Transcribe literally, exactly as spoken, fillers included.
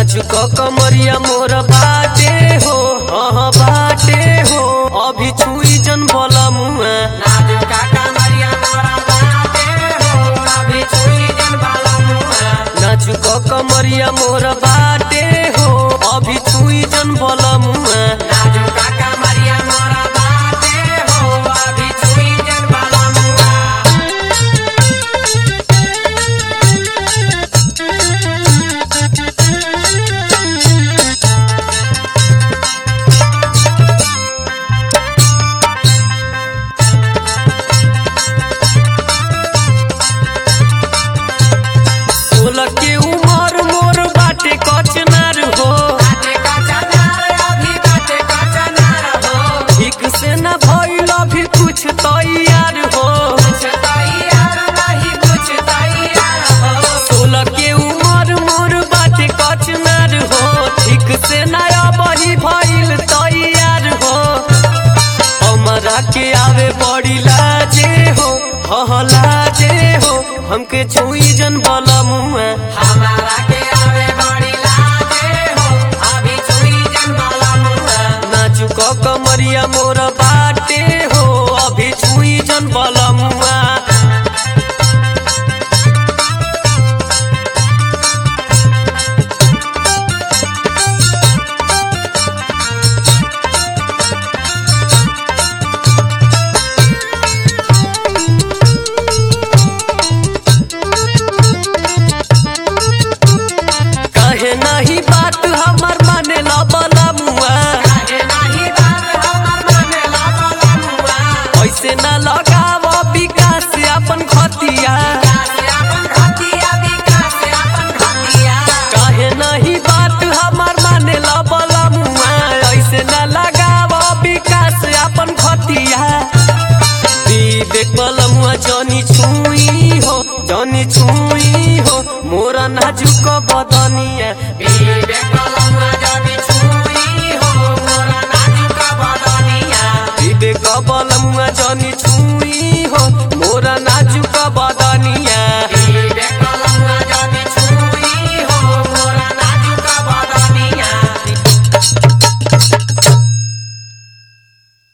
नाचुक कमरिया मोर बाटे हो हाँ बाटे हो अभी छुई जन बोला मुआ नाचुक कमरिया मोर बाटे हो अभी छुई जन बोला मुआ नाचुक कमरिया मोर बाटे हो अभी छुई जन बोला मुआ नाचुक कमरिया मोर बाटे हो अभी छुई जन बोला मुआ के उमर मोर बाटे कचनार हो बाटे कचनार अभी बाटे कचनार हो ठीक से न भइल अभी कुछ तैयार हो कुछ तैयार नहीं कुछ तैयार हो सोलह के उमर मोर बाटे कचनार हो ठीक से नया बही भइल तैयार हो हमरा के आवे बड़ी लाजे हो हाँ लाजे हो हमके छुई जन बोला मुआ हमारा के आवे बड़ी लाजे हो अभी छुई जन बोला मुआ नाचुक कमरिया मोर बाटे हो अभी छुई जन बोला मुआ कहे नहीं बात हमर माने ला बोला मुआ काहे नहीं बात हमर माने ला बोला मुआ ऐसे न लगाव विकास अपन खतिया विकास अपन खतिया विकास अपन खतिया कहे नहीं बात हमर माने ला बोला मुआ ऐसे न लगाव विकास अपन खतिया देख बोला मुआ जनी छुई हो जनी छुई हो मोरा नाजुक बदनिया विवेक बोला मुआ जदी छुई हो मोरा नाजुक बदनिया देख बोला मुआ जनी